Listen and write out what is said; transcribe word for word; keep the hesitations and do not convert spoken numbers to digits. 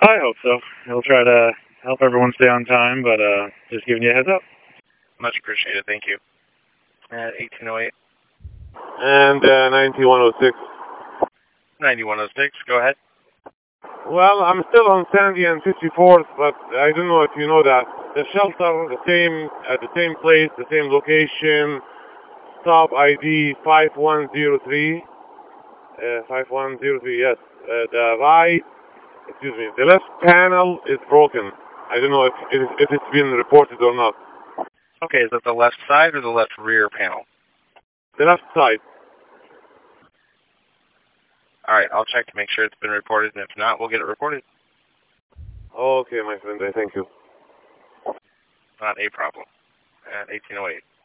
I hope so. He'll try to help everyone stay on time, but uh, just giving you a heads up. Much appreciated. Thank you. At eighteen oh eight. And uh, ninety-one oh six. ninety-one oh six. Go ahead. Well, I'm still on Sandy and fifty-fourth, but I don't know if you know that. The shelter, the same, at the same place, the same location. Stop I D five one zero three. Uh, five one zero three, yes. Uh, the right, excuse me, the left panel is broken. I don't know if, if, if it's been reported or not. Okay, is that the left side or the left rear panel? The left side. All right, I'll check to make sure it's been reported, and if not, we'll get it reported. Okay, my friend, I thank you. Not a problem. At eighteen oh eight.